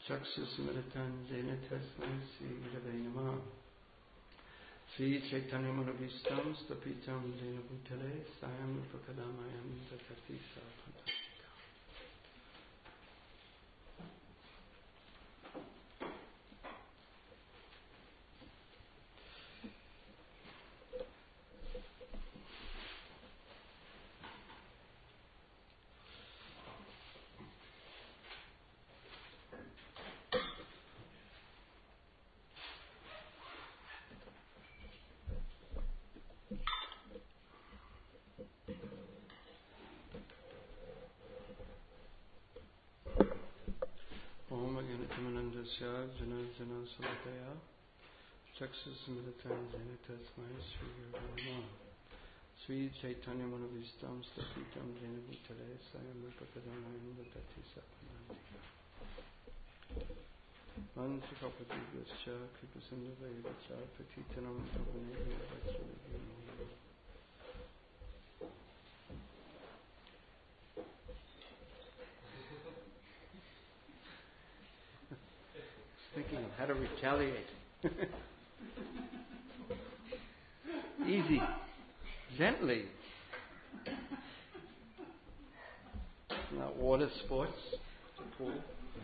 Chaksusmritan Jena Tasmai Sri Gurave Namah. Sri Chaitanya Manabhistam Stapitam Jena Bhutale Sayam Upakadamayam Tatati Sapantasika. Jana Salataya Chaksusmritan Jena Tasmai Sri Gurave Namah. Sri Chaitanya Manabhistam Stapitam Jena Bhutale Sayam Upakadamayam Tatati Sapantasika. Vanchakapatiguscha Kripasindhavaivacha Patitanam Pavanegya Vachuragya. Thinking of how to retaliate. Easy. Gently. Not water sports. The pool.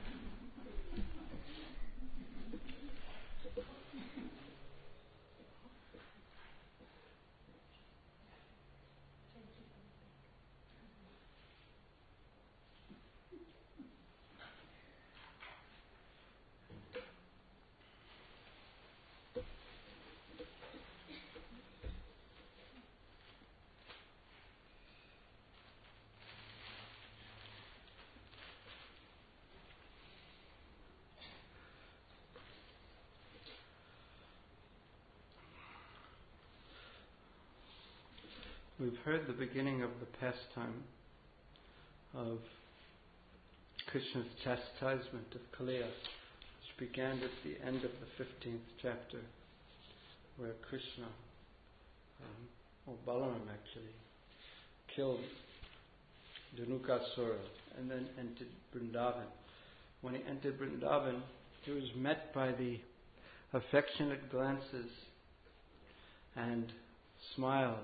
We've heard the beginning of the pastime of Krishna's chastisement of Kaliya, which began at the end of the 15th chapter, where Krishna, or Balaram actually, killed Dhanukasura and then entered Vrindavan. When he entered Vrindavan, he was met by the affectionate glances and smiles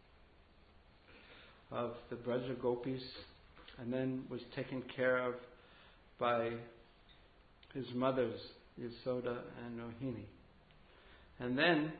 of the Braja Gopis, and then was taken care of by his mothers, Yasoda and Rohini. And then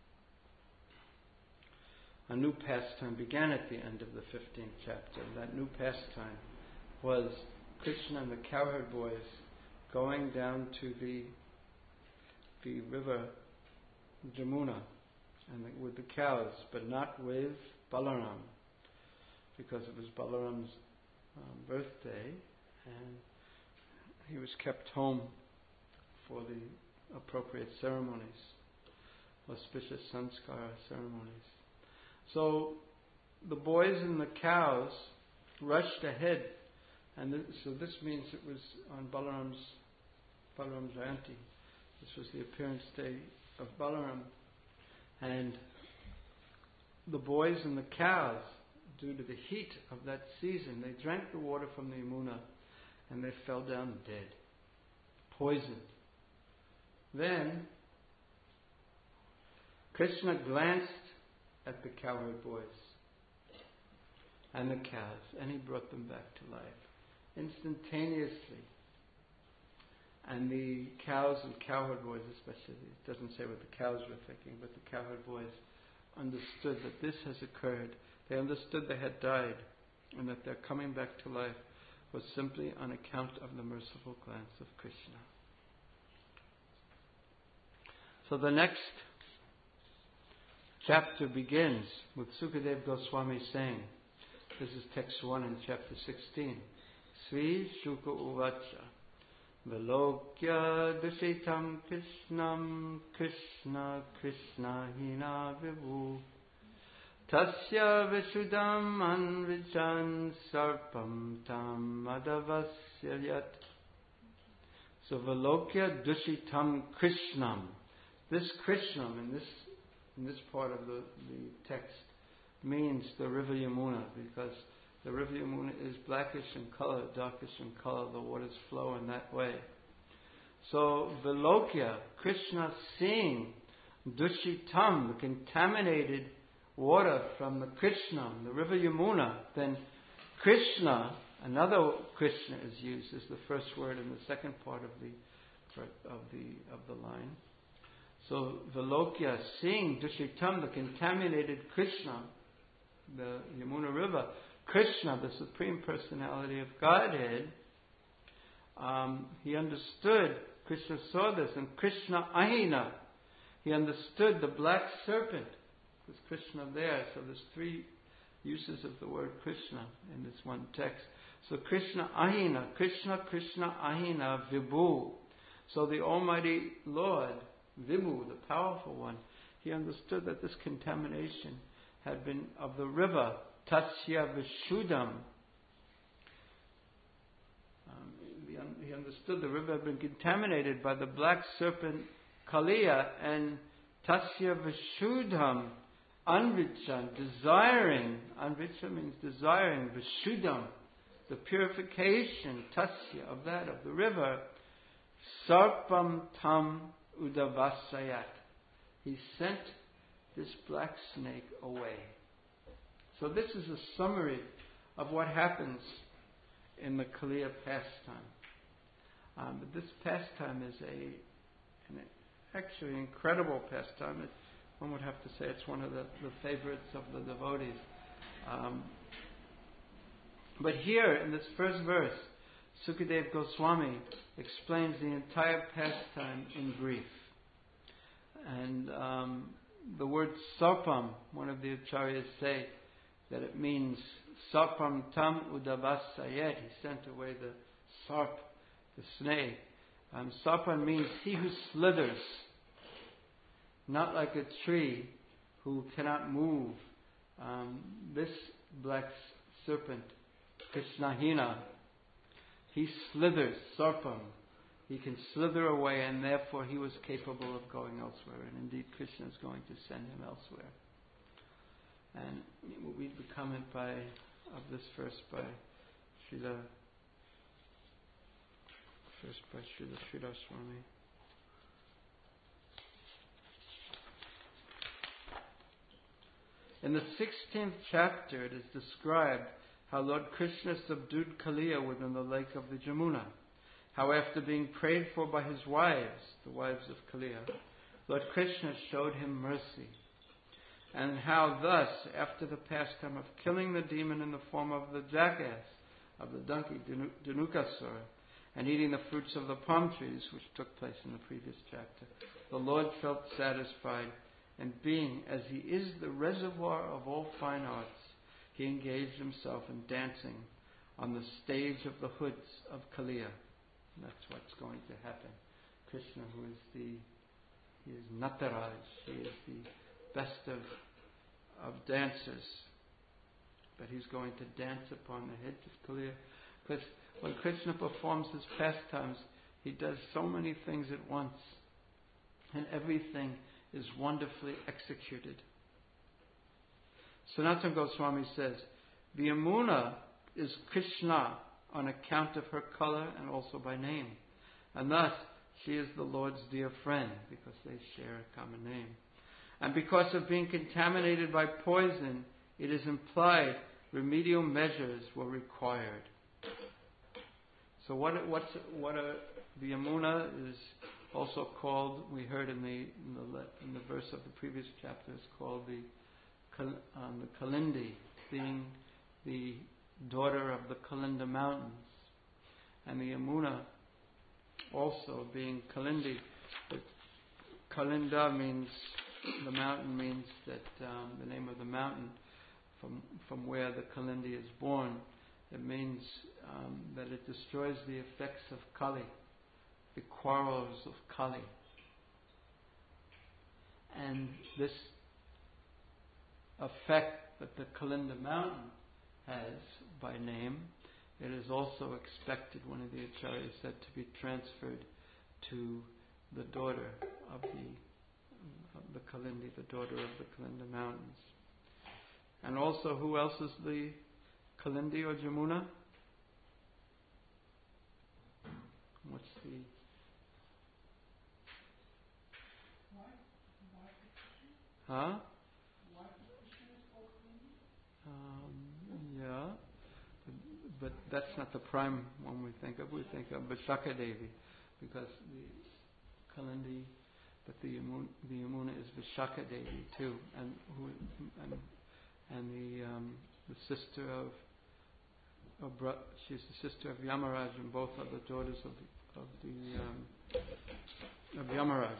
a new pastime began at the end of the 15th chapter. That new pastime was Krishna and the cowherd boys going down to the river Jamuna and with the cows, but not with Balaram, because it was Balaram's birthday, and he was kept home for the appropriate ceremonies, auspicious sanskara ceremonies. So the boys and the cows rushed ahead, and so this means it was on Balaram's Jayanti. This was the appearance day of Balaram, and the boys and the cows, due to the heat of that season, they drank the water from the Yamuna and they fell down dead, poisoned. Then Krishna glanced at the cowherd boys and the cows, and he brought them back to life instantaneously. And the cows and cowherd boys especially, it doesn't say what the cows were thinking, but the cowherd boys understood that this has occurred. They understood they had died, and that their coming back to life was simply on account of the merciful glance of Krishna. So the next chapter begins with Sukadeva Goswami saying, this is text 1 in chapter 16, Sri Shuka Uvacha Velokya Dushitam Krishnam Krishna Krishna Hina Vibhu Tasya Vishudam Anvichan Sarpam Tam Madhavasya Yat. So Velokya Dushitam Krishnam. This Krishnam in this part of the text means the river Yamuna, because the river Yamuna is blackish in color, darkish in color. The waters flow in that way. So Vilokya, Krishna seeing Dushitam, the contaminated water from the Krishna, the river Yamuna, then Krishna, another Krishna is used as the first word in the second part of the line. So Vilokya, seeing Dushitam, the contaminated Krishna, the Yamuna river, Krishna, the Supreme Personality of Godhead, he understood, Krishna saw this, and Krishna Ahina, he understood the black serpent. There's Krishna there, so there's three uses of the word Krishna in this one text. So Krishna Ahina, Krishna Ahina Vibhu. So the Almighty Lord, Vibhu, the powerful one, he understood that this contamination had been of the river, Tasya Vishuddham. He understood the river had been contaminated by the black serpent Kaliya, and Tasya Vishuddham, Anvicha, desiring. Anvicha means desiring. Vishuddham, the purification, Tasya, of the river. Sarpam tam udavasayat. He sent this black snake away. So this is a summary of what happens in the Kaliya pastime. But this pastime is an actually incredible pastime. One would have to say it's one of the favorites of the devotees. But here, in this first verse, Sukadeva Goswami explains the entire pastime in brief. And the word sarpam, one of the acharyas say that it means sarpam tam udavasayet. He sent away the sarp, the snake. Sarpam means he who slithers, not like a tree who cannot move. This black serpent, Krishnahina, he slithers, sarpam. He can slither away, and therefore he was capable of going elsewhere. And indeed, Krishna is going to send him elsewhere. And we'll read the comment of this verse by Srila Sridhar Swami. In the 16th chapter, it is described how Lord Krishna subdued Kaliya within the lake of the Jamuna. How after being prayed for by his wives, the wives of Kaliya, Lord Krishna showed him mercy. And how thus, after the pastime of killing the demon in the form of the jackass, of the donkey Dhanukasura, and eating the fruits of the palm trees, which took place in the previous chapter, the Lord felt satisfied, and being, as he is the reservoir of all fine arts, he engaged himself in dancing on the stage of the hoods of Kaliya. And that's what's going to happen. Krishna, he is Nataraj, he is the best of dancers. But he's going to dance upon the heads of Kaliya. Because when Krishna performs his pastimes, he does so many things at once. And everything is wonderfully executed. Sanatana Goswami says, the Yamuna is Krishna on account of her color and also by name. And thus, she is the Lord's dear friend, because they share a common name. And because of being contaminated by poison, it is implied remedial measures were required. So the Yamuna is also called, we heard in the verse of the previous chapter, is called the Kalindi, being the daughter of the Kalinda mountains. And the Yamuna also being Kalindi. But Kalinda means, the mountain means that the name of the mountain from where the Kalindi is born. It means that it destroys the effects of Kali, the quarrels of Kali. And this effect that the Kalinda mountain has by name, it is also expected, one of the acharyas said, to be transferred to the daughter of the Kalindi, the daughter of the Kalinda mountains. And also, who else is the Kalindi or Jamuna? Huh? Yeah. But that's not the prime one we think of. We think of Vishaka Devi, because the Kalindi, but the Yamuna is Vishaka Devi too, and the sister she's the sister of Yamaraj, and both are the daughters of Yamaraj,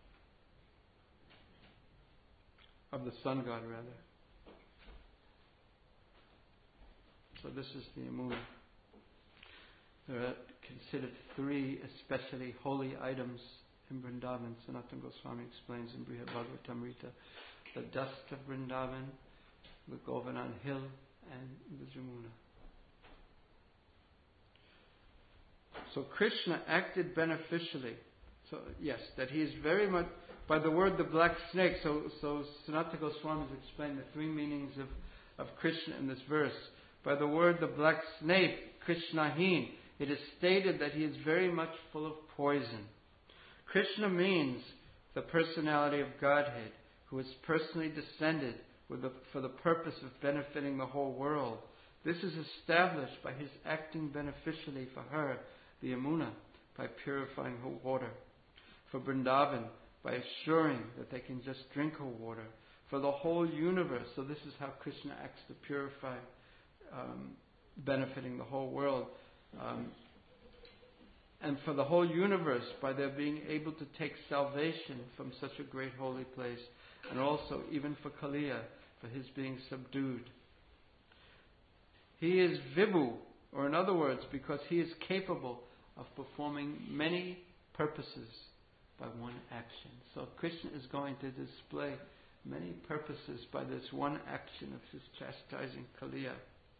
of the sun god rather. So this is the Yamuna. There are considered 3 especially holy items in Vrindavan. Sanatana Goswami explains in Brihad Bhagavatamrita: the dust of Vrindavan, the Govardhan hill, and the Jamuna. So Krishna acted beneficially. So yes, that he is very much, by the word the black snake, so Sanatana Goswami has explained the 3 meanings of Krishna in this verse. By the word the black snake, Krishnahin, it is stated that he is very much full of poison. Krishna means the personality of Godhead, who is personally descended for the purpose of benefiting the whole world. This is established by his acting beneficially for her, the Yamuna, by purifying her water. For Vrindavan, by assuring that they can just drink her water. For the whole universe, so this is how Krishna acts to purify, benefiting the whole world. And for the whole universe, by their being able to take salvation from such a great holy place. And also, even for Kaliya, for his being subdued. He is Vibhu, or in other words, because he is capable of performing many purposes by one action. So Krishna is going to display many purposes by this one action of his chastising Kaliya.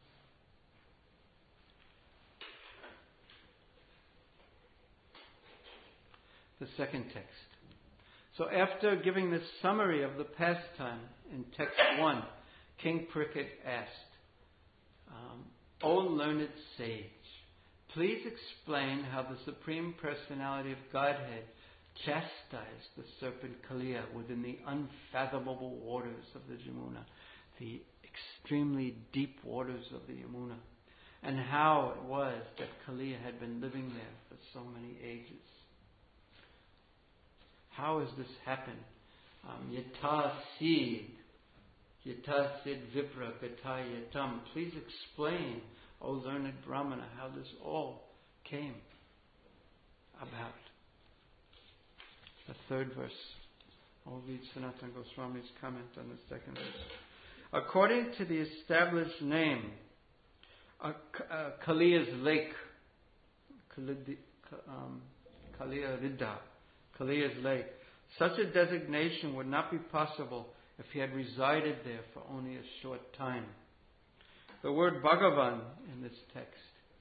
The second text. So after giving this summary of the pastime in text 1, King Parikshit asked, O learned sage, please explain how the Supreme Personality of Godhead chastised the serpent Kaliya within the unfathomable waters of the Jamuna, the extremely deep waters of the Yamuna, and how it was that Kaliya had been living there for so many ages. How has this happened? Yata Sid Vipra Gata Yatam. Please explain, O learned Brahmana, how this all came about. The third verse. I'll read Sanatana Goswami's comment on the second verse. According to the established name, Kaliya's lake, Kaliya Riddha, Kaliya's lake, such a designation would not be possible if he had resided there for only a short time. The word Bhagavan in this text,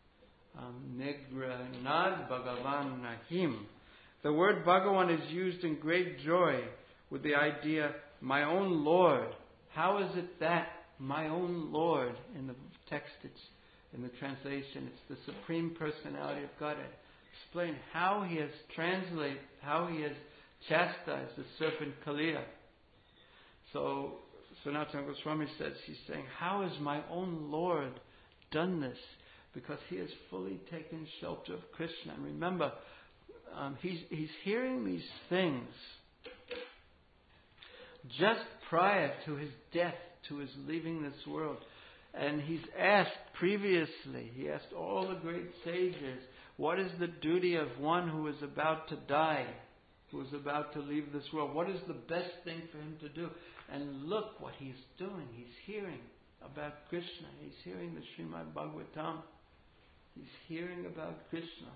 Nigranad Bhagavan Nahim. The word Bhagavan is used in great joy with the idea, my own Lord. How is it that my own Lord, in the text, in the translation, it's the Supreme Personality of Godhead. Explain how he has chastised the serpent Kaliya. So Sanatana Goswami says, he's saying, how has my own Lord done this? Because he has fully taken shelter of Krishna. And remember, he's hearing these things just prior to his death, to his leaving this world. And he's asked previously, he asked all the great sages, what is the duty of one who is about to die, who is about to leave this world? What is the best thing for him to do? And look what he's doing. He's hearing about Krishna. He's hearing the Srimad Bhagavatam. He's hearing about Krishna.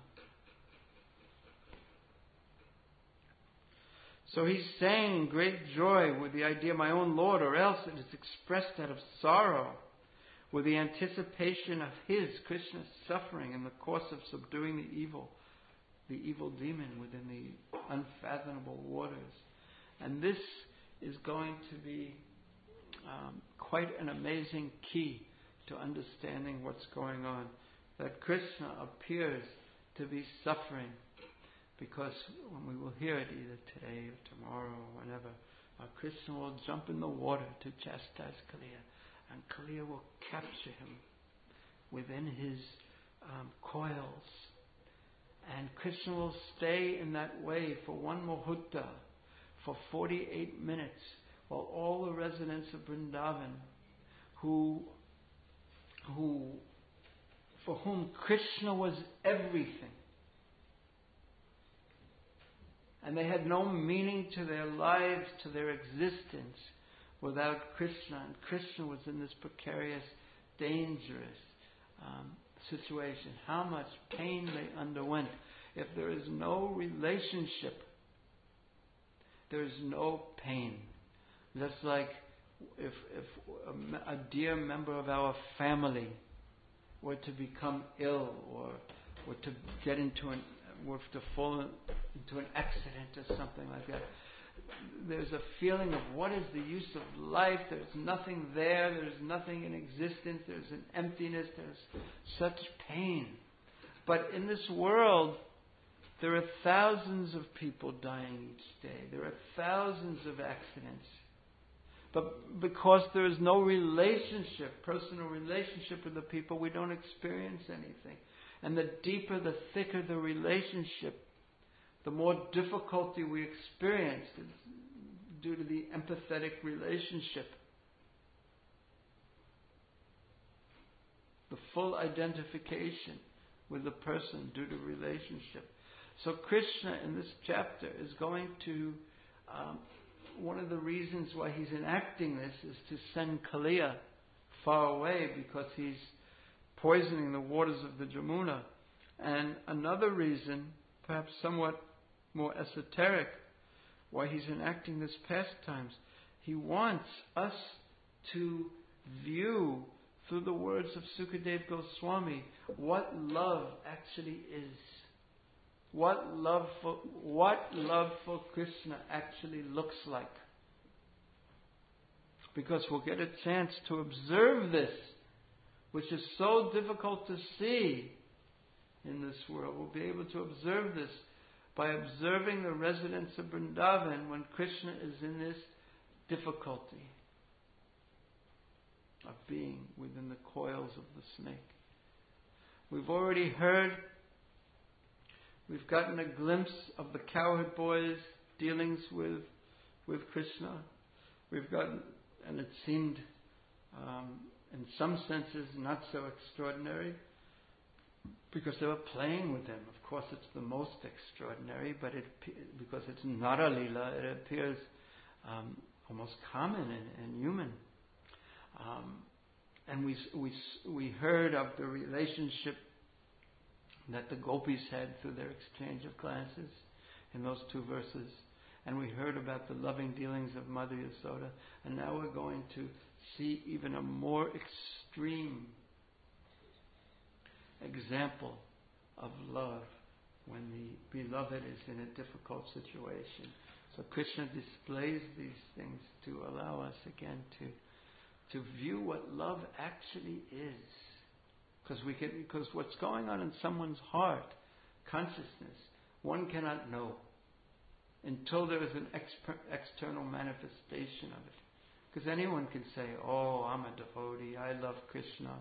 So he's saying in great joy with the idea, my own Lord, or else it is expressed out of sorrow, with the anticipation of his, Krishna's, suffering in the course of subduing the evil demon within the unfathomable waters. And this is going to be quite an amazing key to understanding what's going on. That Krishna appears to be suffering because when we will hear it either today or tomorrow or whenever, Krishna will jump in the water to chastise Kaliya, and Kaliya will capture him within his coils. And Krishna will stay in that way for one muhurta, for 48 minutes, while all the residents of Vrindavan, for whom Krishna was everything, and they had no meaning to their lives, to their existence, without Krishna. And Krishna was in this precarious, dangerous situation. How much pain they underwent. If there is no relationship, there is no pain. Just like if a dear member of our family were to become ill, or were to get were to fall into an accident or something like that, there's a feeling of what is the use of life? There's nothing there. There's nothing in existence. There's an emptiness. There's such pain. But in this world, there are thousands of people dying each day. There are thousands of accidents. But because there is no relationship, personal relationship with the people, we don't experience anything. And the deeper, the thicker the relationship, the more difficulty we experience due to the empathetic relationship. The full identification with the person due to relationship. So Krishna in this chapter is going to, one of the reasons why he's enacting this is to send Kaliya far away, because he's poisoning the waters of the Jamuna. And another reason, perhaps somewhat more esoteric, why he's enacting this pastimes, he wants us to view through the words of Sukadeva Goswami what love actually is. What love for Krishna actually looks like. Because we'll get a chance to observe this, which is so difficult to see in this world. We'll be able to observe this by observing the residents of Vrindavan when Krishna is in this difficulty of being within the coils of the snake. We've already heard, we've gotten a glimpse of the cowherd boys' dealings with Krishna. We've gotten, and it seemed in some senses not so extraordinary, because they were playing with him. Of course, it's the most extraordinary, but because it's not a lila, it appears almost common and human. And we heard of the relationship that the gopis had through their exchange of glances in those two verses. And we heard about the loving dealings of Mother Yasoda. And now we're going to see even a more extreme example of love when the beloved is in a difficult situation. So Krishna displays these things to allow us again to view what love actually is. Because what's going on in someone's heart, consciousness, one cannot know until there is an external manifestation of it. Because anyone can say, "Oh, I'm a devotee, I love Krishna,"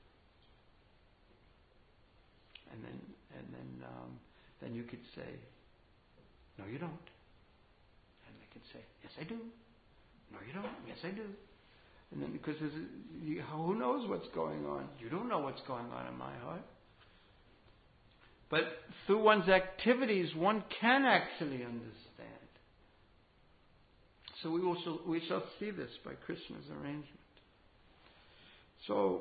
and then you could say, "No, you don't," and they could say, "Yes, I do." "No, you don't." "Yes, I do." And then because who knows what's going on? You don't know what's going on in my heart. But through one's activities, one can actually understand. So we shall see this by Krishna's arrangement. So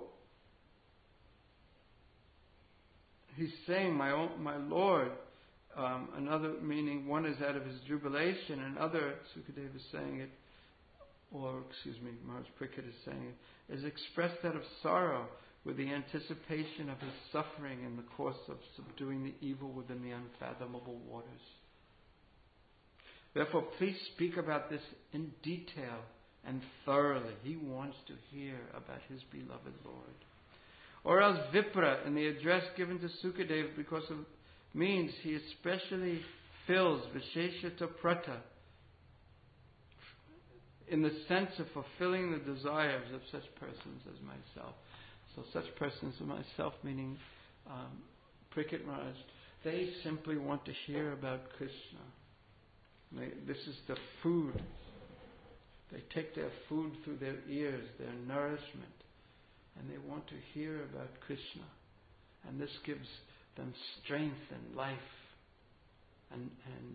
he's saying, my Lord, another meaning, one is out of his jubilation, another, Sukadeva is saying it, Maharaj Parikshit is saying it, is expressed out of sorrow with the anticipation of his suffering in the course of subduing the evil within the unfathomable waters. Therefore, please speak about this in detail and thoroughly. He wants to hear about his beloved Lord. Or else Vipra, in the address given to Sukadeva, because of means he especially fills Visheshata Prata, in the sense of fulfilling the desires of such persons as myself. So such persons as myself, meaning Parikshit Maharaj, they simply want to hear about Krishna. This is the food. They take their food through their ears, their nourishment, and they want to hear about Krishna. And this gives them strength and life, and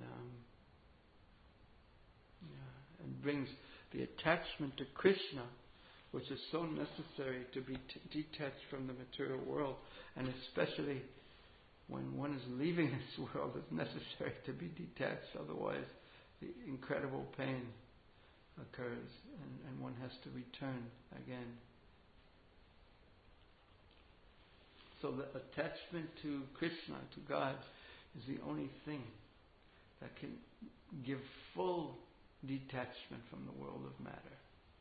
brings the attachment to Krishna, which is so necessary to be detached from the material world, and especially when one is leaving this world, it's necessary to be detached. Otherwise, the incredible pain occurs, and one has to return again. So the attachment to Krishna, to God, is the only thing that can give full detachment from the world of matter.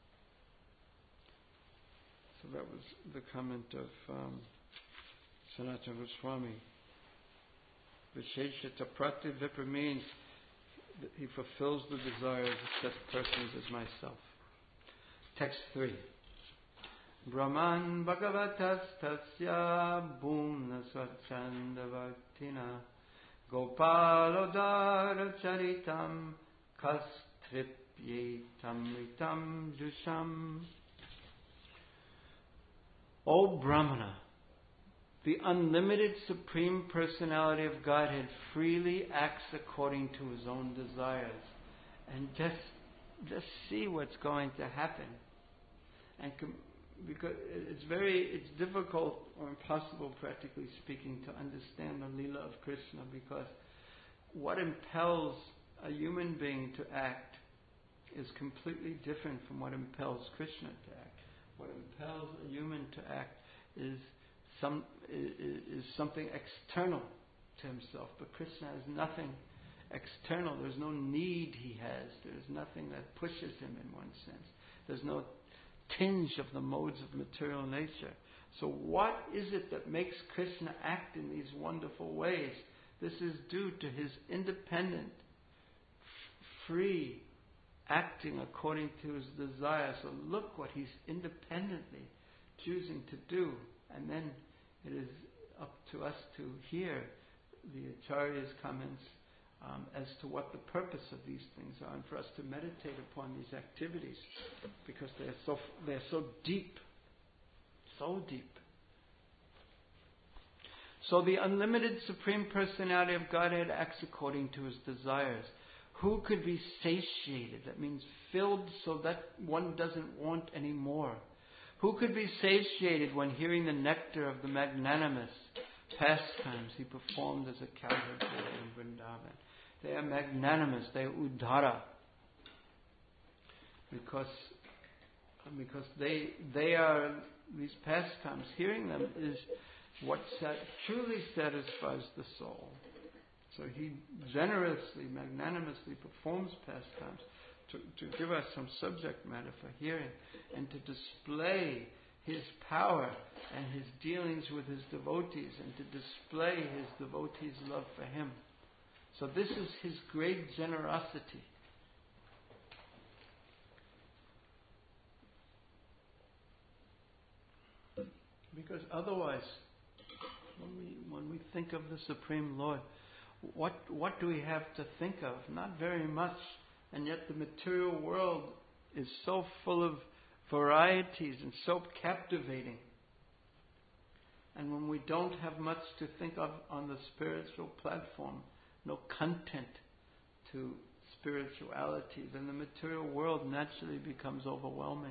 So that was the comment of Sanatana Goswami. Visheshata Prativipra means that he fulfills the desires of such persons as myself. Text 3. Brahman Bhagavatas Tasya Bhumna Swachandavaktina Gopalodara Charitam Kastripyetamritam Jusham. O Brahmana, the unlimited Supreme Personality of Godhead freely acts according to His own desires. And just see what's going to happen. And because it's difficult or impossible, practically speaking, to understand the Leela of Krishna, because what impels a human being to act is completely different from what impels Krishna to act. What impels a human to act is something external to himself, but Krishna has nothing external. There's no need he has. There's nothing that pushes him in one sense. There's no tinge of the modes of material nature. So what is it that makes Krishna act in these wonderful ways? This is due to his independent, free acting according to his desire. So look what he's independently choosing to do. And then it is up to us to hear the Acharya's comments as to what the purpose of these things are, and for us to meditate upon these activities, because they're so deep, so deep. So the unlimited Supreme Personality of Godhead acts according to his desires. Who could be satiated? That means filled so that one doesn't want any more. Who could be satiated when hearing the nectar of the magnanimous pastimes he performed as a cowherd boy in Vrindavan? They are magnanimous, they are udhara. Because they are, these pastimes, hearing them is what truly satisfies the soul. So he generously, magnanimously performs pastimes to give us some subject matter for hearing, and to display his power and his dealings with his devotees, and to display his devotees' love for him. So this is his great generosity. Because otherwise, when we think of the Supreme Lord, what do we have to think of? Not very much. And yet the material world is so full of varieties and so captivating. And when we don't have much to think of on the spiritual platform, no content to spirituality, then the material world naturally becomes overwhelming.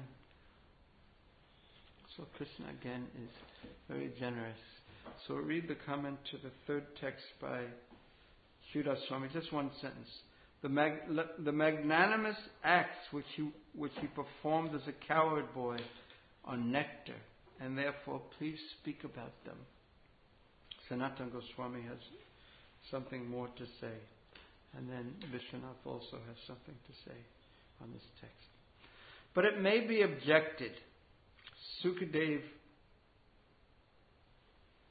So Krishna again is very generous. So read the comment to the third text by Sridhar Swami, just one sentence. The magnanimous acts which he performed as a cowherd boy are nectar, and therefore please speak about them. Sanatana Goswami has something more to say, and then Vishwanath also has something to say on this text. But it may be objected,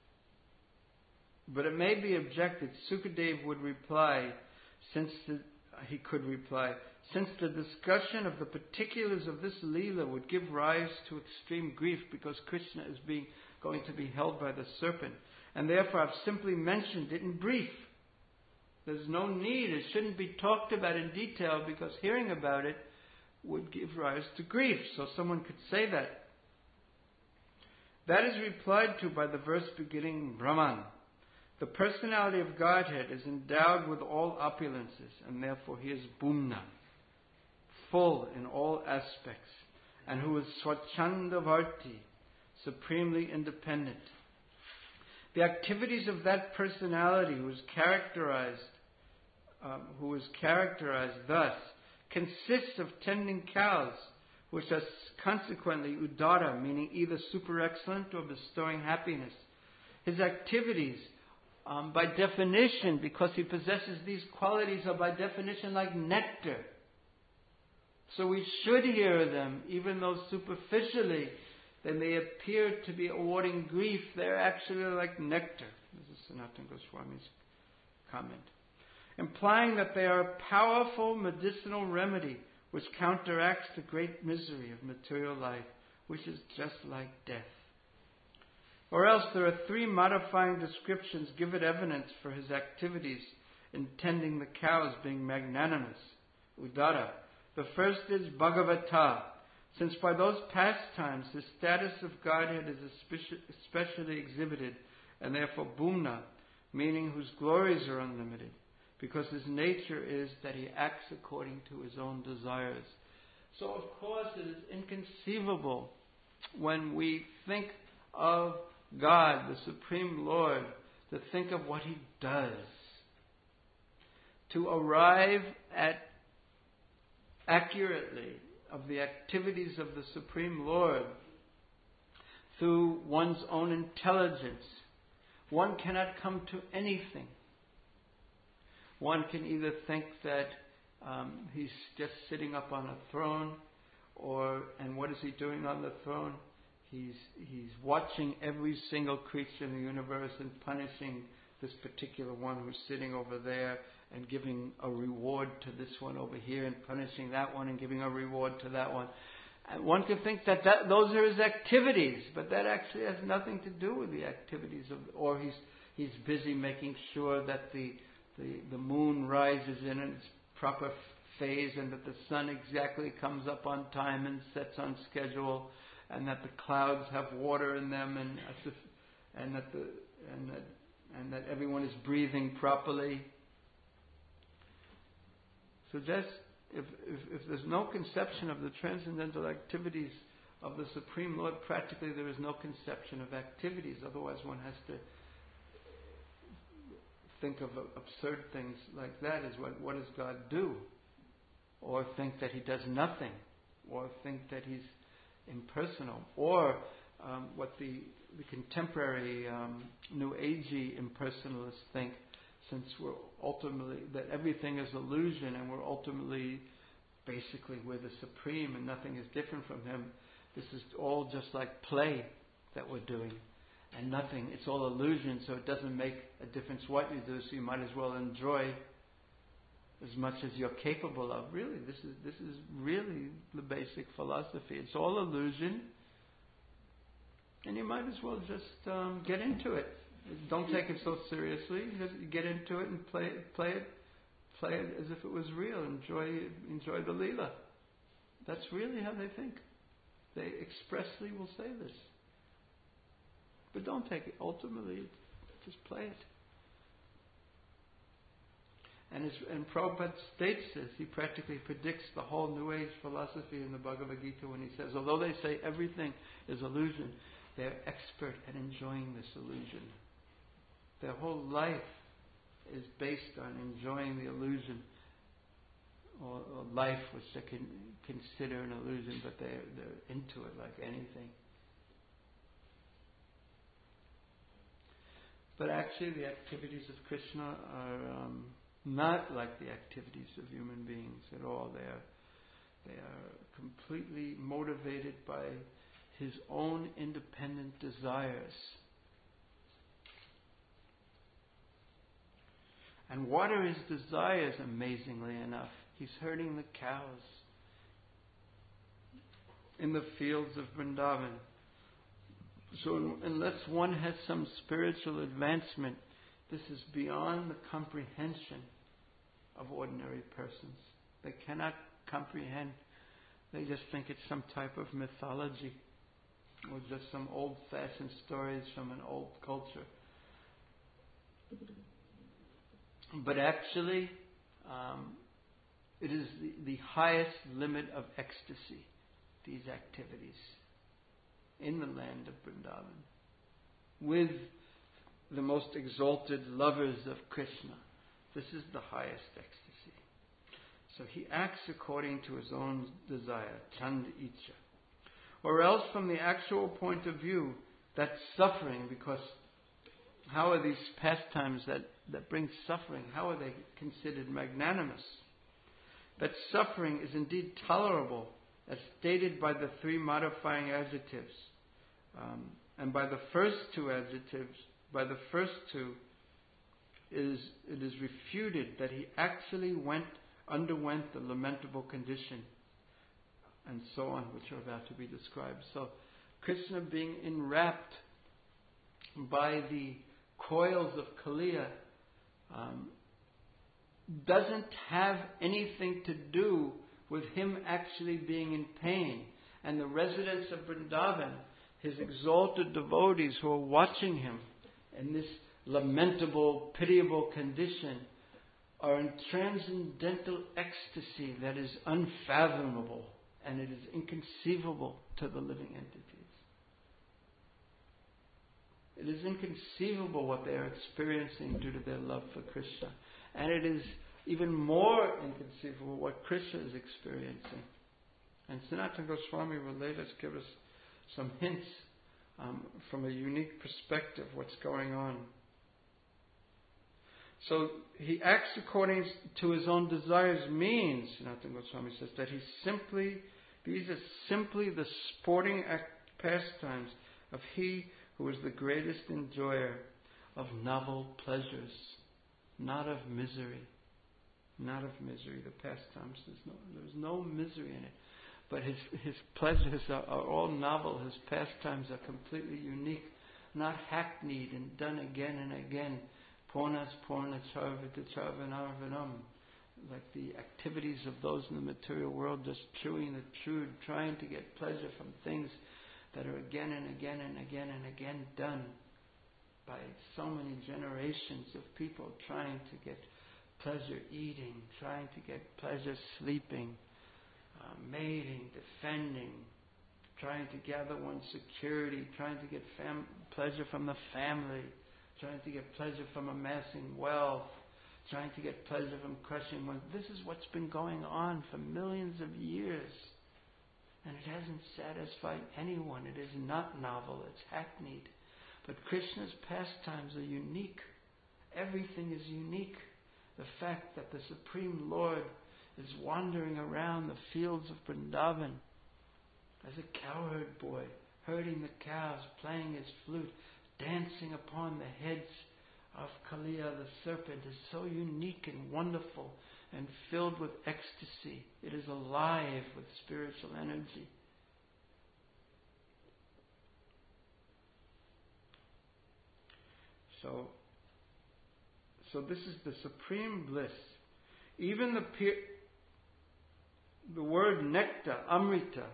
Sukadev would reply, since he could reply, since the discussion of the particulars of this Leela would give rise to extreme grief because Krishna is going to be held by the serpent, and therefore I've simply mentioned it in brief. There's no need, it shouldn't be talked about in detail because hearing about it would give rise to grief. So someone could say that. That is replied to by the verse beginning Brahman. The personality of Godhead is endowed with all opulences, and therefore he is Bhumna, full in all aspects, and who is Swachandavarti, supremely independent. The activities of that personality who is characterized thus consist of tending cows, which are consequently udara, meaning either super excellent or bestowing happiness. His activities, by definition, because he possesses these qualities, are by definition like nectar. So we should hear them, even though superficially they may appear to be awarding grief. They're actually like nectar. This is Sanatana Goswami's comment. Implying that they are a powerful medicinal remedy which counteracts the great misery of material life, which is just like death. Or else there are three modifying descriptions given evidence for his activities in tending the cows being magnanimous, udara. The first is Bhagavata, since by those pastimes his status of Godhead is especially exhibited, and therefore Bhumna, meaning whose glories are unlimited, because his nature is that he acts according to his own desires. So of course it is inconceivable when we think of God, the Supreme Lord, to think of what he does. To arrive at accurately of the activities of the Supreme Lord through one's own intelligence, one cannot come to anything. One can either think that he's just sitting up on a throne, and what is he doing on the throne? He's watching every single creature in the universe and punishing this particular one who's sitting over there, and giving a reward to this one over here, and punishing that one and giving a reward to that one. And one could think that those are his activities, but that actually has nothing to do with the activities or he's busy making sure that the moon rises in its proper phase, and that the sun exactly comes up on time and sets on schedule, and that the clouds have water in them, and that everyone is breathing properly. So just if there's no conception of the transcendental activities of the Supreme Lord, practically there is no conception of activities. Otherwise one has to think of absurd things like that as what does God do? Or think that he does nothing. Or think that he's impersonal. Or what the contemporary New Agey impersonalists think, since we're ultimately, that everything is illusion and we're ultimately, basically we're the Supreme and nothing is different from him. This is all just like play that we're doing. And nothing, it's all illusion, so it doesn't make a difference what you do, so you might as well enjoy as much as you're capable of. Really, this is really the basic philosophy. It's all illusion, and you might as well just get into it. Don't take it so seriously. Just get into it and play it as if it was real. Enjoy the Leela. That's really how they think. They expressly will say this. But don't take it. Ultimately, just play it. And Prabhupada states this. He practically predicts the whole New Age philosophy in the Bhagavad Gita when he says, although they say everything is illusion, they're expert at enjoying this illusion. Their whole life is based on enjoying the illusion, or life which they can consider an illusion, but they're into it like anything. But actually the activities of Krishna are not like the activities of human beings at all. They are completely motivated by his own independent desires. and water his desires, amazingly enough. He's herding the cows in the fields of Vrindavan. So unless one has some spiritual advancement, this is beyond the comprehension of ordinary persons. They cannot comprehend. They just think it's some type of mythology or just some old-fashioned stories from an old culture. But actually, it is the highest limit of ecstasy, these activities, in the land of Vrindavan, with the most exalted lovers of Krishna. This is the highest ecstasy. So he acts according to his own desire, chand icha. Or else from the actual point of view, that's suffering, because how are these pastimes that bring suffering, how are they considered magnanimous? That suffering is indeed tolerable, as stated by the three modifying adjectives. And by the first two adjectives, it is refuted that he actually underwent the lamentable condition, and so on, which are about to be described. So Krishna, being enwrapped by the coils of Kaliya, doesn't have anything to do with him actually being in pain. And the residents of Vrindavan, his exalted devotees who are watching him in this lamentable, pitiable condition, are in transcendental ecstasy that is unfathomable, and it is inconceivable to the living entities. It is inconceivable what they are experiencing due to their love for Krishna. And it is even more inconceivable what Krishna is experiencing. And Sanatana Goswami will later give us some hints from a unique perspective what's going on. So he acts according to his own desires means, Sanatana Goswami says, that these are simply the sporting pastimes of he who is the greatest enjoyer of novel pleasures, not of misery. Not of misery, the pastimes. There's no misery in it. But his pleasures are all novel. His pastimes are completely unique, not hackneyed and done again and again. Purnas purna charvita charvanarvanam. Like the activities of those in the material world, just chewing the chewed, trying to get pleasure from things that are again and again and again and again done by so many generations of people trying to get pleasure eating, trying to get pleasure sleeping, mating, defending, trying to gather one's security, trying to get pleasure from the family, trying to get pleasure from amassing wealth, trying to get pleasure from crushing one. This is what's been going on for millions of years. And it hasn't satisfied anyone. It is not novel. It's hackneyed. But Krishna's pastimes are unique. Everything is unique. The fact that the Supreme Lord is wandering around the fields of Vrindavan as a cowherd boy, herding the cows, playing his flute, dancing upon the heads of Kaliya the serpent, is so unique and wonderful and filled with ecstasy. It is alive with spiritual energy. So this is the supreme bliss. Even the word nectar, amrita,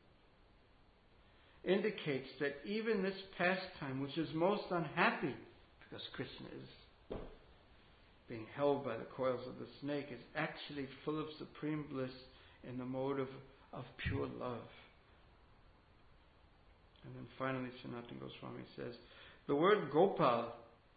indicates that even this pastime, which is most unhappy, because Krishna is being held by the coils of the snake, is actually full of supreme bliss in the mode of pure love. And then finally Sanatana Goswami says, the word Gopal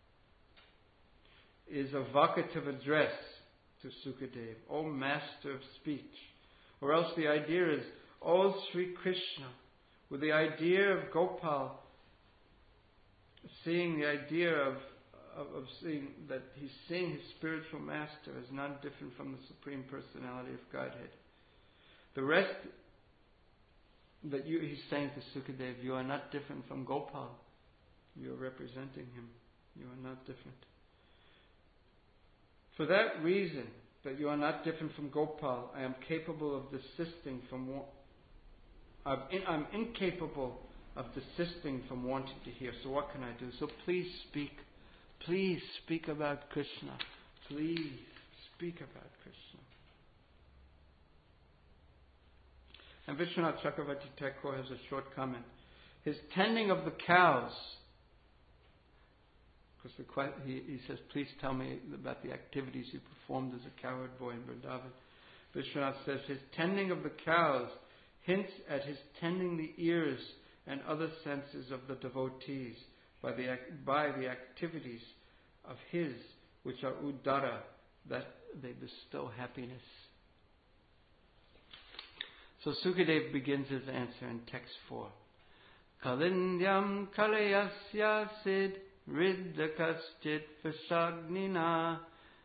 is a vocative address to Sukadev, O master of speech. Or else the idea is, O Sri Krishna, with the idea of Gopal, seeing the idea of seeing that he's seeing his spiritual master as not different from the Supreme Personality of Godhead. The rest that he's saying to Sukadev, you are not different from Gopal. You are representing him. You are not different. For that reason, that you are not different from Gopal, I am capable of desisting from I'm incapable of desisting from wanting to hear. So what can I do? So please speak about Krishna. Please speak about Krishna. And Vishwanath Chakravarti Thakur has a short comment. His tending of the cows, because he says, please tell me about the activities you performed as a cowherd boy in Vrindavan. Vishwanath says, his tending of the cows hints at his tending the ears and other senses of the devotees by the activities of his, which are udara, that they bestow happiness. So Sukadev begins his answer in text 4. Kalindyam kalayasya sid riddhakaschit vasagnina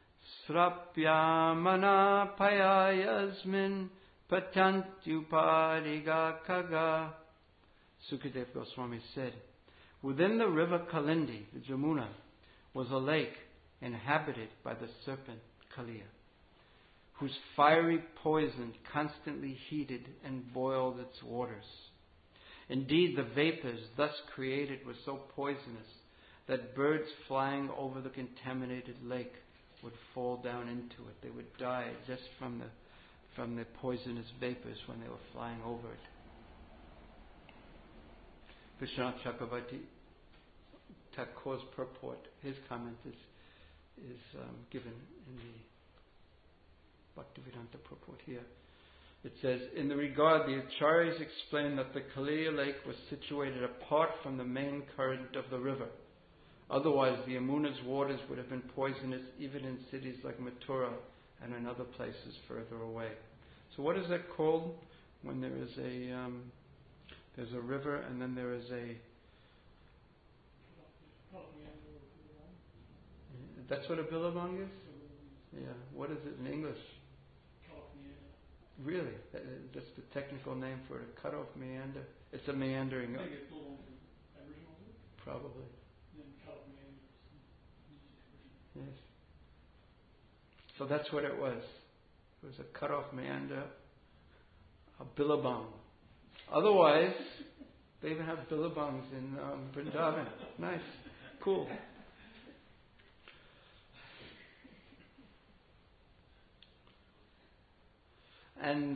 srapyamana payayasmin patantyupariga kaga. Sukadev Goswami said, within the river Kalindi, the Jamuna, was a lake inhabited by the serpent Kaliya, whose fiery poison constantly heated and boiled its waters. Indeed, the vapors thus created were so poisonous that birds flying over the contaminated lake would fall down into it. They would die just from the poisonous vapors when they were flying over it. Vishwanath Chakravarti Thakur's purport, his comment is given in the Bhaktivedanta purport here. It says, in the regard, the Acharyas explain that the Kaliya lake was situated apart from the main current of the river. Otherwise, the Yamuna's waters would have been poisonous even in cities like Mathura and in other places further away. So what is that called when there is there's a river and then there is that's what a billabong is? Yeah. What is it in English? Really? That's the technical name for it, a cut-off meander? It's a meandering. I think it belongs to Aboriginal. Probably. Then cut-off meander. Yes. So that's what it was. It was a cut-off meander, a billabong. Otherwise, they even have billabongs in Vrindavan. Nice. Cool. And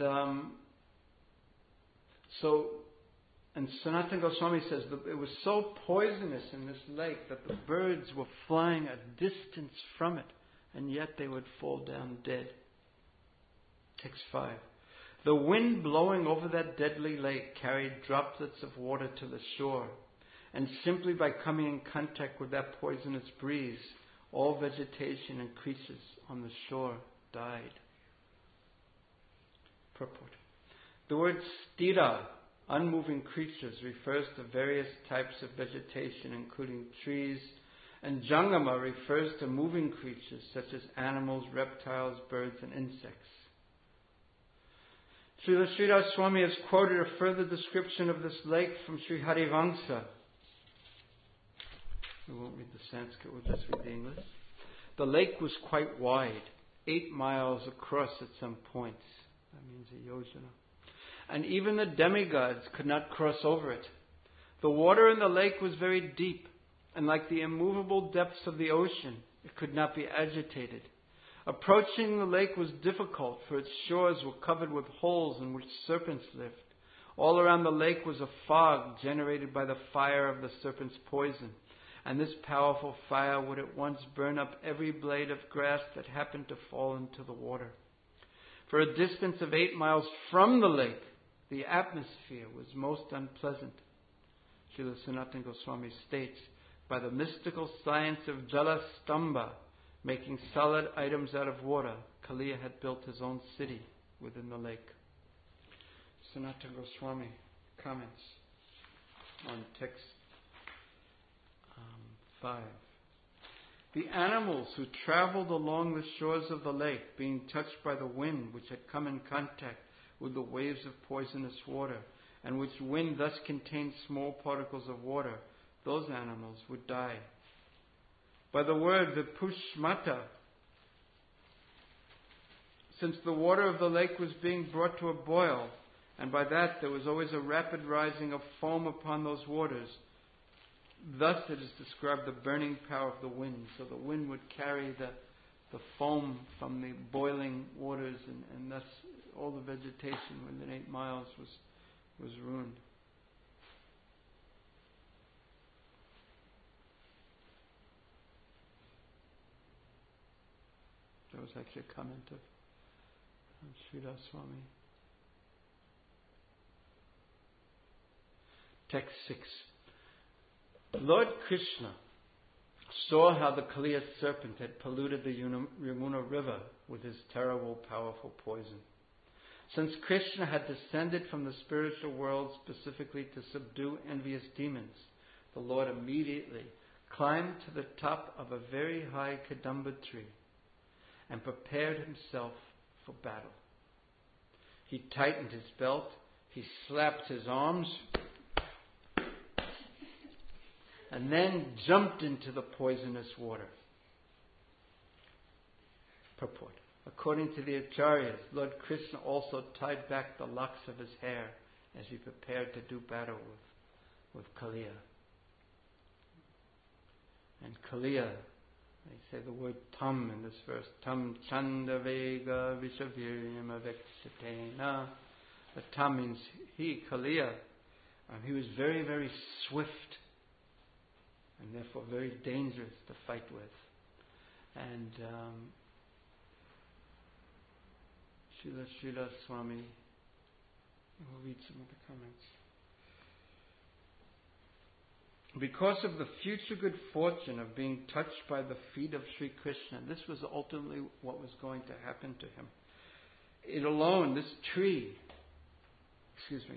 Sanatana Goswami says that it was so poisonous in this lake that the birds were flying a distance from it, and yet they would fall down dead. Text 5. The wind blowing over that deadly lake carried droplets of water to the shore, and simply by coming in contact with that poisonous breeze, all vegetation and creatures on the shore died. Purport. The word stira, unmoving creatures, refers to various types of vegetation, including trees, and jangama refers to moving creatures such as animals, reptiles, birds, and insects. Srila Sridhar Swami has quoted a further description of this lake from Sri Harivamsa. We won't read the Sanskrit, we'll just read the English. The lake was quite wide, 8 miles across at some points. That means a yojana. And even the demigods could not cross over it. The water in the lake was very deep, and like the immovable depths of the ocean, it could not be agitated. Approaching the lake was difficult, for its shores were covered with holes in which serpents lived. All around the lake was a fog generated by the fire of the serpent's poison, and this powerful fire would at once burn up every blade of grass that happened to fall into the water. For a distance of 8 miles from the lake, the atmosphere was most unpleasant. Srila Sanatana Goswami states, by the mystical science of Jala Stamba, making solid items out of water, Kaliya had built his own city within the lake. Sanatana Goswami comments on text 5. The animals who traveled along the shores of the lake, being touched by the wind which had come in contact with the waves of poisonous water, and which wind thus contained small particles of water, those animals would die. By the word vipushmata, since the water of the lake was being brought to a boil, and by that there was always a rapid rising of foam upon those waters. Thus it is described the burning power of the wind. So the wind would carry the foam from the boiling waters, and thus all the vegetation within 8 miles was ruined. That was actually a comment of Sridhar Swami. Text 6. Lord Krishna saw how the Kaliya serpent had polluted the Yamuna river with his terrible, powerful poison. Since Krishna had descended from the spiritual world specifically to subdue envious demons, the Lord immediately climbed to the top of a very high Kadamba tree and prepared himself for battle. He tightened his belt, he slapped his arms, and then jumped into the poisonous water. Purport. According to the Acharyas, Lord Krishna also tied back the locks of his hair as he prepared to do battle with Kaliya. And Kaliya, they say the word tam in this verse, tam chanda vega vishaviryam avekshitena. The tam means he, Kaliya. He was very, very swift and therefore very dangerous to fight with. And Srila Swami, we'll read some of the comments. Because of the future good fortune of being touched by the feet of Sri Krishna, this was ultimately what was going to happen to him. It alone, this tree, it's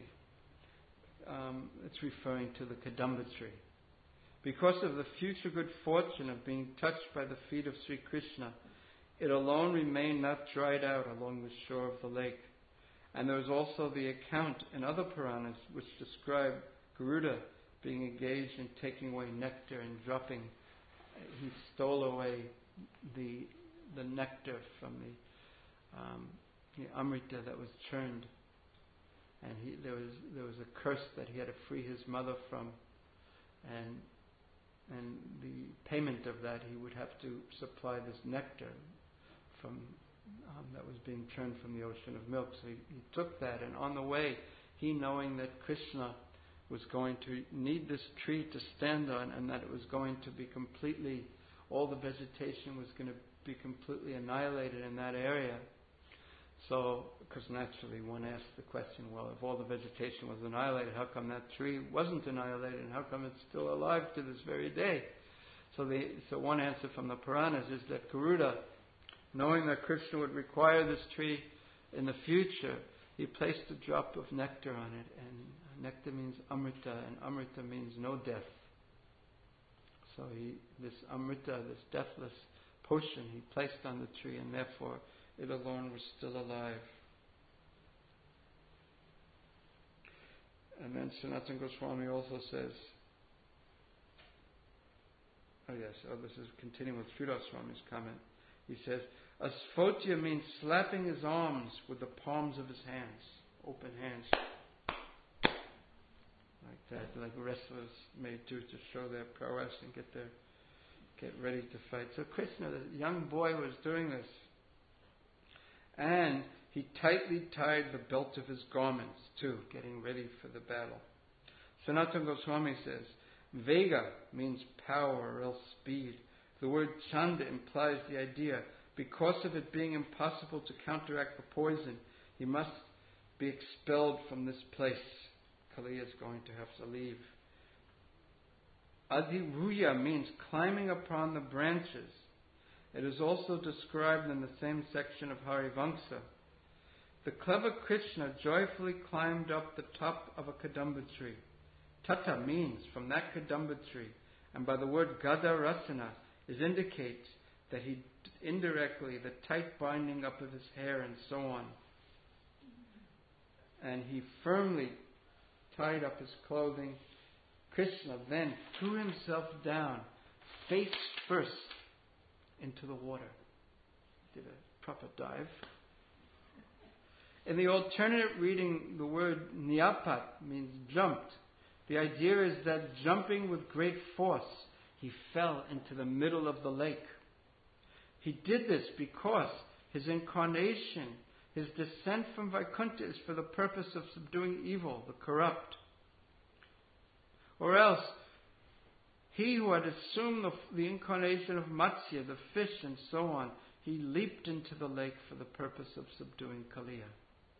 referring to the Kadamba tree. Because of the future good fortune of being touched by the feet of Sri Krishna, it alone remained not dried out along the shore of the lake. And there is also the account in other Puranas which describe Garuda being engaged in taking away nectar and dropping. He stole away the nectar from the Amrita that was churned. And there was a curse that he had to free his mother from. And the payment of that, he would have to supply this nectar from that was being churned from the ocean of milk. So he took that, and on the way, he, knowing that Krishna was going to need this tree to stand on, and that it was going to be completely, all the vegetation was going to be completely annihilated in that area. So, because naturally one asks the question, well, if all the vegetation was annihilated, how come that tree wasn't annihilated, and how come it's still alive to this very day? So one answer from the Puranas is that Garuda, knowing that Krishna would require this tree in the future, he placed a drop of nectar on it, and nectar means Amrita, and Amrita means no death. So this Amrita, this deathless potion, he placed on the tree, and therefore it alone was still alive. And then Sanatana Goswami also says, this is continuing with Sridhar Swami's comment. He says, Asphotya means slapping his arms with the palms of his hands, open hands. Like that, like wrestlers may do to show their prowess and get ready to fight. So Krishna, the young boy, was doing this. And he tightly tied the belt of his garments too, getting ready for the battle. Sanatana Goswami says, Vega means power or else speed. The word Chanda implies the idea, because of it being impossible to counteract the poison, he must be expelled from this place. Kaliya is going to have to leave. Adhiruya means climbing upon the branches. It is also described in the same section of Harivamsa. The clever Krishna joyfully climbed up the top of a Kadamba tree. Tata means from that Kadamba tree, and by the word Gada Rasana it indicates that he indirectly, the tight binding up of his hair and so on. And he firmly tied up his clothing. Krishna then threw himself down, face first, into the water. Did a proper dive. In the alternate reading, the word niapat means jumped. The idea is that jumping with great force, he fell into the middle of the lake. He did this because his incarnation, his descent from Vaikuntha, is for the purpose of subduing evil, the corrupt. Or else, he who had assumed the incarnation of Matsya, the fish and so on, he leaped into the lake for the purpose of subduing Kaliya.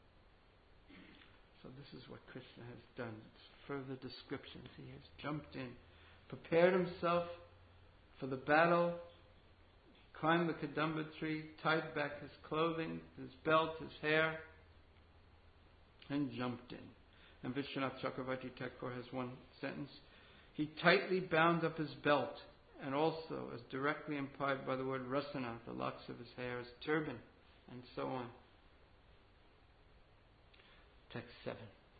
So this is what Krishna has done. It's further descriptions. He has jumped in, prepared himself for the battle, climbed the Kadamba tree, tied back his clothing, his belt, his hair, and jumped in. And Vishwanath Chakravarti Thakur has one sentence. He tightly bound up his belt, and also, as directly implied by the word rasana, the locks of his hair, his turban, and so on. Text 7.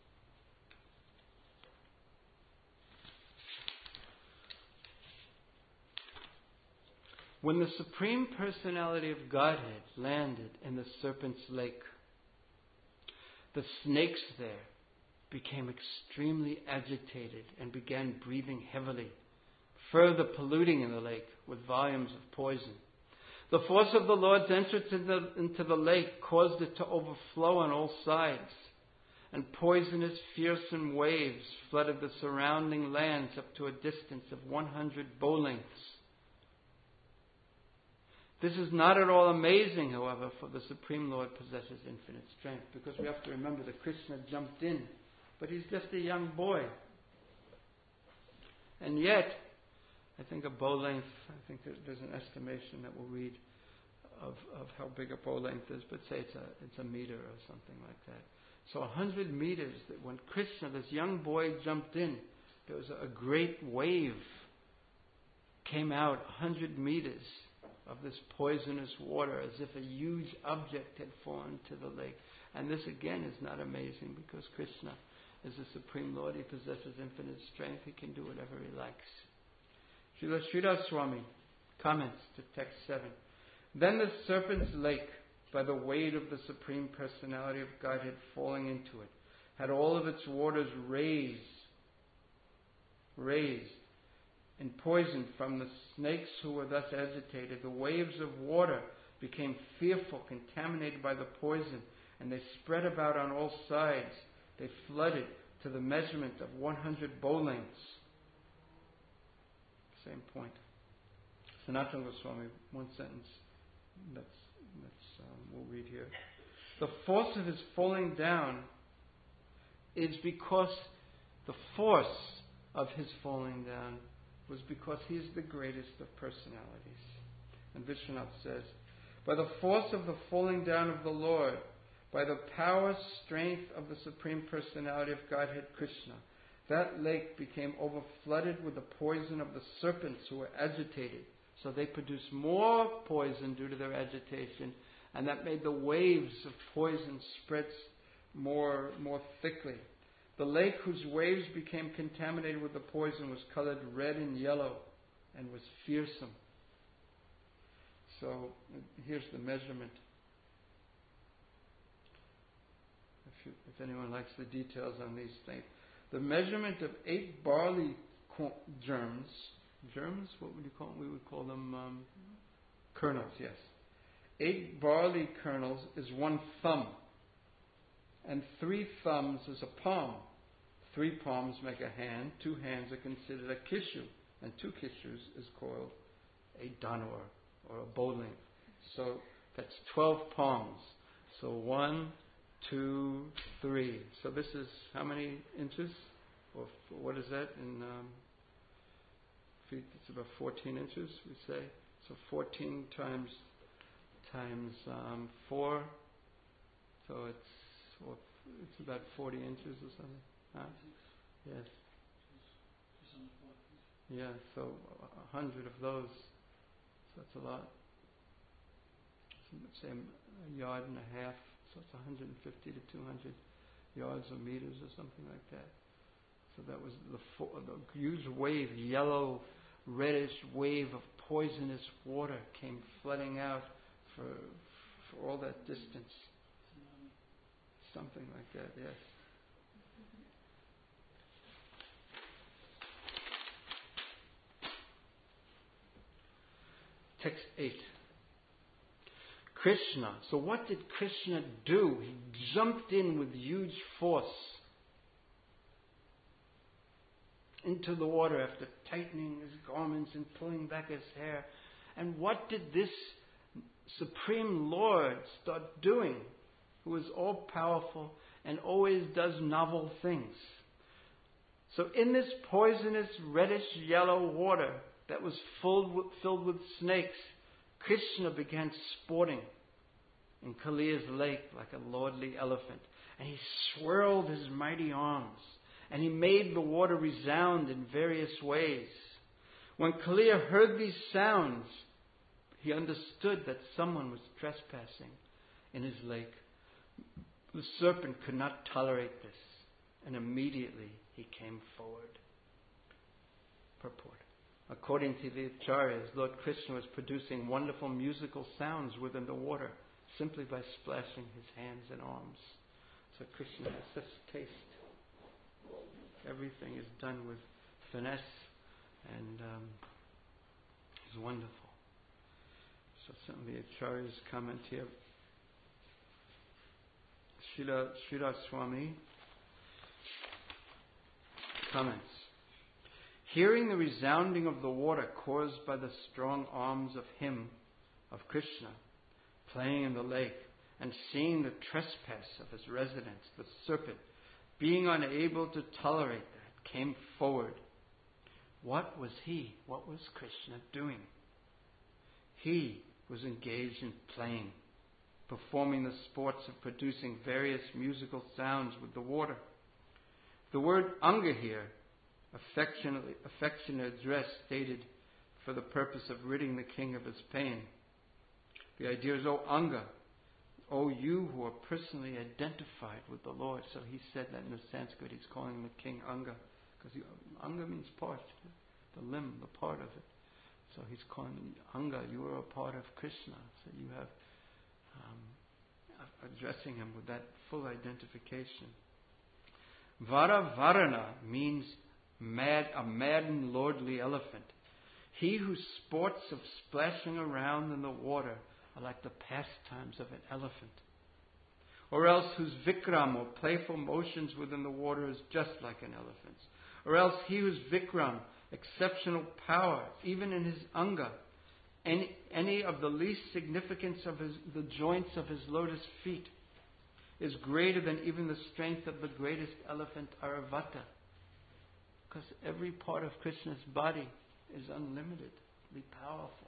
When the Supreme Personality of Godhead landed in the Serpent's Lake, the snakes there became extremely agitated and began breathing heavily, further polluting in the lake with volumes of poison. The force of the Lord's entrance into the lake caused it to overflow on all sides, and poisonous, fearsome waves flooded the surrounding lands up to a distance of 100 bow lengths. This is not at all amazing, however, for the Supreme Lord possesses infinite strength, because we have to remember that Krishna jumped in, but he's just a young boy. And yet, I think a bow length, I think there's an estimation that we'll read of how big a bow length is, but say it's a meter or something like that. So 100 meters, that when Krishna, this young boy, jumped in, there was a great wave came out 100 meters of this poisonous water, as if a huge object had fallen to the lake. And this again is not amazing, because Krishna is the Supreme Lord. He possesses infinite strength. He can do whatever he likes. Srila Sridhar Swami comments to text 7. Then the Serpent's Lake, by the weight of the Supreme Personality of Godhead falling into it, had all of its waters raised and poisoned from the snakes who were thus agitated. The waves of water became fearful, contaminated by the poison, and they spread about on all sides. They flooded to the measurement of 100 bow lengths. Same point. Sanatana Goswami, one sentence. We'll read here. The force of his falling down is because the force of his falling down was because he is the greatest of personalities. And Vishwanath says, by the force of the falling down of the Lord, by the power, strength of the Supreme Personality of Godhead Krishna, that lake became overflooded with the poison of the serpents who were agitated. So they produced more poison due to their agitation, and that made the waves of poison spread more thickly. The lake, whose waves became contaminated with the poison, was colored red and yellow and was fearsome. So here's the measurement. If anyone likes the details on these things. The measurement of 8 barley germs, what would you call them? We would call them kernels, yes. 8 barley kernels is 1 thumb, and 3 thumbs is a palm. 3 palms make a hand, 2 hands are considered a kishu, and 2 kishus is called a danwar, or a bow length. So that's 12 palms. So 1, 2, 3. So this is how many inches? Or what is that in feet? It's about 14 inches, we say. So 14 times 4. So it's about 40 inches or something. Huh? Yes. Yeah. So 100 of those. So that's a lot. So let's say a yard and a half. So it's 150 to 200 yards or meters or something like that. So that was the huge wave, yellow, reddish wave of poisonous water came flooding out for all that distance. something like that, yes. Text 8. Krishna. So what did Krishna do? He jumped in with huge force into the water after tightening his garments and pulling back his hair. And what did this Supreme Lord start doing, who is all-powerful and always does novel things? So in this poisonous reddish-yellow water that was filled with snakes, Krishna began sporting in Kaliya's lake like a lordly elephant. And he swirled his mighty arms, and he made the water resound in various ways. When Kaliya heard these sounds, he understood that someone was trespassing in his lake. The serpent could not tolerate this, and immediately he came forward. Purport. According to the Acharyas, Lord Krishna was producing wonderful musical sounds within the water simply by splashing his hands and arms. So Krishna has such taste. Everything is done with finesse and is wonderful. So certainly Acharyas comment here. Srila Swami comments. Hearing the resounding of the water caused by the strong arms of him, of Krishna, playing in the lake, and seeing the trespass of his residents, the serpent, being unable to tolerate that, came forward. What was Krishna doing? He was engaged in playing, performing the sports of producing various musical sounds with the water. The word anga here, affectionate address stated for the purpose of ridding the king of his pain. The idea is, O Anga, O you who are personally identified with the Lord. So he said that in the Sanskrit, he's calling the king Anga, because Anga means part, the limb, the part of it. So he's calling him Anga, you are a part of Krishna. So you have addressing him with that full identification. Varavarana means a maddened lordly elephant. He whose sports of splashing around in the water are like the pastimes of an elephant. Or else whose vikram, or playful motions within the water, is just like an elephant's. Or else he whose vikram, exceptional power, even in his anga, any of the least significance of the joints of his lotus feet, is greater than even the strength of the greatest elephant, Aravata. Because every part of Krishna's body is unlimitedly powerful.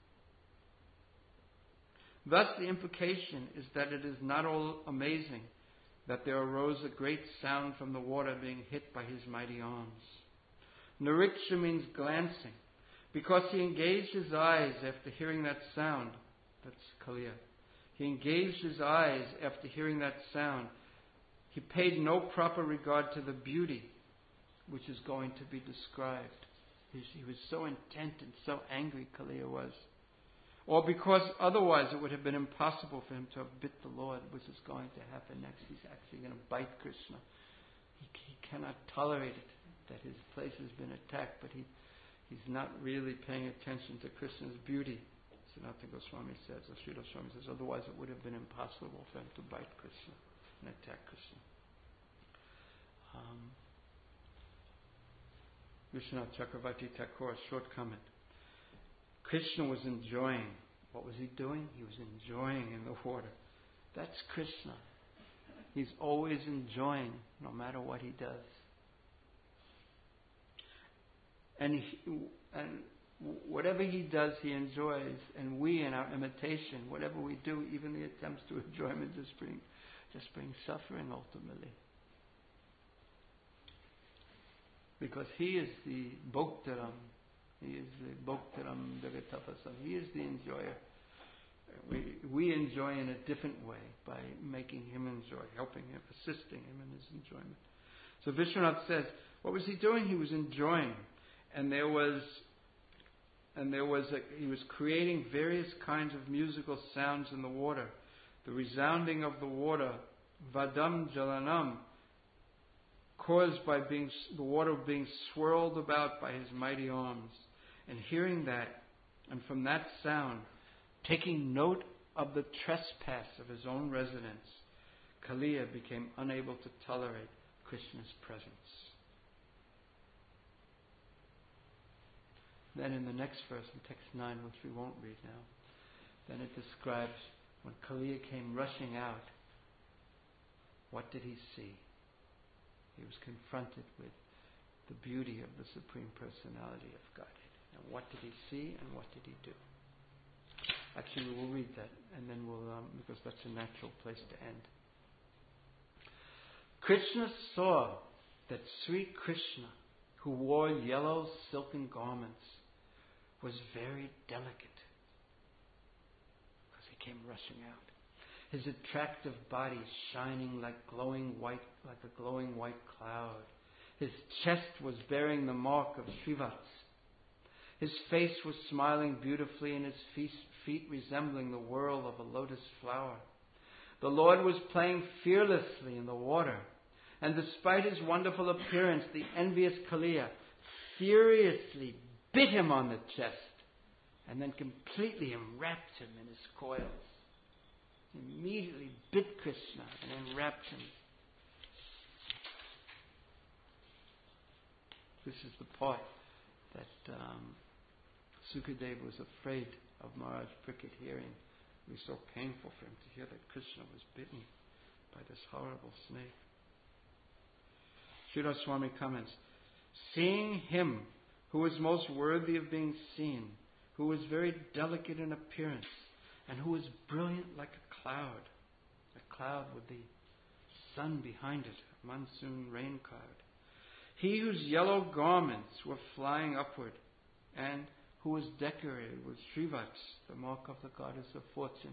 Thus the implication is that it is not all amazing that there arose a great sound from the water being hit by his mighty arms. Nariksha means glancing, because he engaged his eyes after hearing that sound. That's Kaliya. He engaged his eyes after hearing that sound. He paid no proper regard to the beauty which is going to be described. He was so intent and so angry, Kaliya was. Or because otherwise it would have been impossible for him to have bit the Lord, which is going to happen next. He's actually going to bite Krishna. He cannot tolerate it, that his place has been attacked, but he's not really paying attention to Krishna's beauty. Sanatana Goswami says, or Srila Swami says, otherwise it would have been impossible for him to bite Krishna and attack Krishna. Vishwanath Chakravarti Thakur, short comment. Krishna was enjoying. What was he doing? He was enjoying in the water. That's Krishna. He's always enjoying, no matter what he does. And whatever he does, he enjoys. And we, in our imitation, whatever we do, even the attempts to enjoyment, just bring suffering ultimately. Because he is the Bhoktaram. He is the Bhoktaram Jagatapasam. He is the enjoyer. We enjoy in a different way by making him enjoy, helping him, assisting him in his enjoyment. So Vishwanath says, what was he doing? He was enjoying. And he was creating various kinds of musical sounds in the water. The resounding of the water Vadam Jalanam, caused by the water being swirled about by his mighty arms. And hearing that, and from that sound, taking note of the trespass of his own residence, Kaliya became unable to tolerate Krishna's presence. Then in the next verse, in text 9, which we won't read now, then it describes when Kaliya came rushing out, what did he see? He was confronted with the beauty of the Supreme Personality of Godhead. Now what did he see and what did he do? Actually, we'll read that and then we'll, because that's a natural place to end. Krishna saw that Sri Krishna, who wore yellow silken garments, was very delicate because he came rushing out. His attractive body shining like a glowing white cloud. His chest was bearing the mark of Srivats. His face was smiling beautifully, and his feet resembling the whorl of a lotus flower. The Lord was playing fearlessly in the water, and despite his wonderful appearance, the envious Kaliya furiously bit him on the chest, and then completely enwrapped him in his coils. Immediately bit Krishna and enwrapped him. This is the part that Sukadeva was afraid of Maharaj Parikshit hearing. It was so painful for him to hear that Krishna was bitten by this horrible snake. Sridhar Swami comments, seeing him who was most worthy of being seen, who was very delicate in appearance, and who was brilliant like a cloud with the sun behind it, a monsoon rain cloud. He whose yellow garments were flying upward, and who was decorated with Srivats, the mark of the goddess of fortune.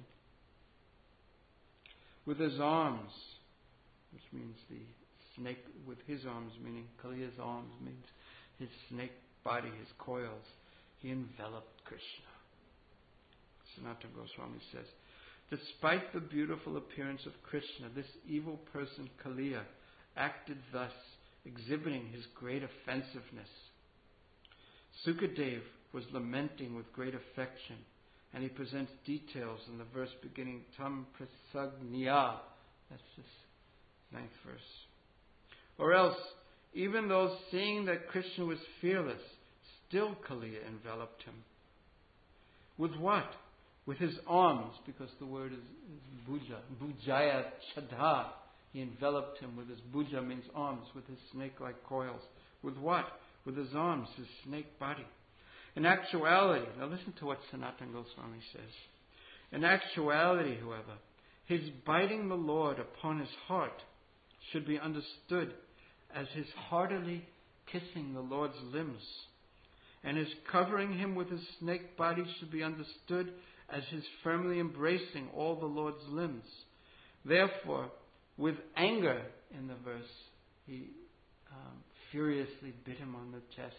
With his arms, which means the snake, with his arms, meaning Kaliya's arms, means his snake body, his coils, he enveloped Krishna. Sanatana Goswami says, despite the beautiful appearance of Krishna, this evil person Kaliya acted thus, exhibiting his great offensiveness. Sukadev was lamenting with great affection, and he presents details in the verse beginning Tam Prasagniya. That's this 9th verse. Or else, even those seeing that Krishna was fearless, still Kaliya enveloped him. With what? With his arms, because the word is bhuja. Bhujaya chadha. He enveloped him with his bhuja, means arms, with his snake-like coils. With what? With his arms, his snake body. In actuality, now listen to what Sanatana Goswami says. In actuality, however, his biting the Lord upon his heart should be understood as his heartily kissing the Lord's limbs. And his covering him with his snake body should be understood as his firmly embracing all the Lord's limbs. Therefore, with anger in the verse, he furiously bit him on the chest.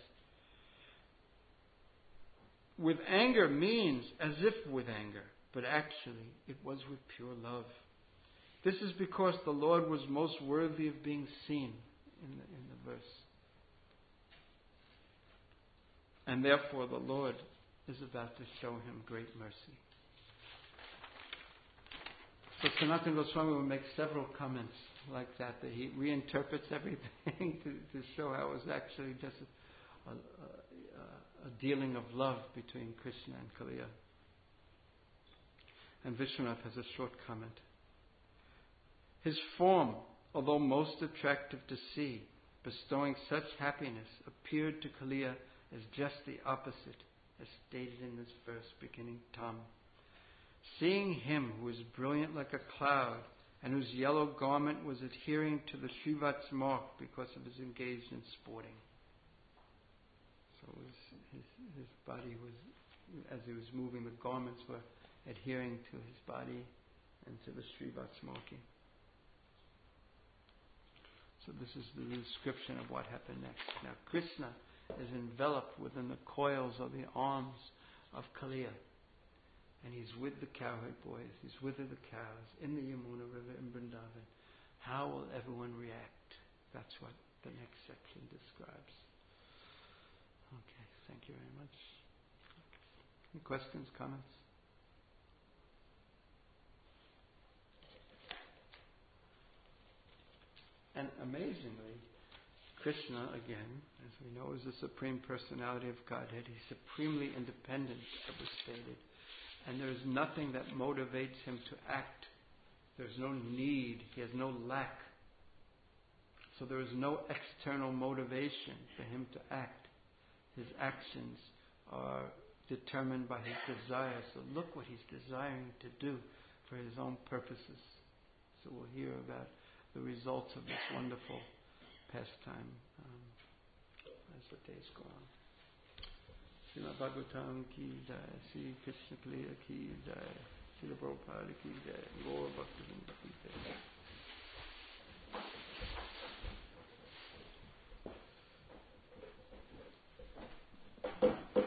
With anger means as if with anger, but actually it was with pure love. This is because the Lord was most worthy of being seen in the verse. And therefore the Lord is about to show him great mercy. So Sanatana Goswami will make several comments like that he reinterprets everything to show how it was actually just a dealing of love between Krishna and Kaliya. And Vishwanath has a short comment. His form, although most attractive to see, bestowing such happiness, appeared to Kaliya as just the opposite, as stated in this verse beginning Tam. Seeing him who was brilliant like a cloud, and whose yellow garment was adhering to the Srivats mark because of his engaged in sporting. So his body was, as he was moving, the garments were adhering to his body and to the Srivats marking. So this is the description of what happened next. Now Krishna is enveloped within the coils of the arms of Kaliya. And he's with the cowherd boys, he's with the cows in the Yamuna River in Vrindavan. how will everyone react? That's what the next section describes. Okay, thank you very much. Any questions, comments? And amazingly, Krishna, again, as we know, is the Supreme Personality of Godhead. He's supremely independent, it was stated. And there is nothing that motivates him to act. There's no need. He has no lack. So there is no external motivation for him to act. His actions are determined by his desire. So look what he's desiring to do for his own purposes. So we'll hear about the results of this wonderful pastime as the days go on. Srimad Bhagavatam ki jai, Sri Krishna Kaliya ki jai, Srila Prabhupada ki jai, Gaur Bhaktivinoda ki jai.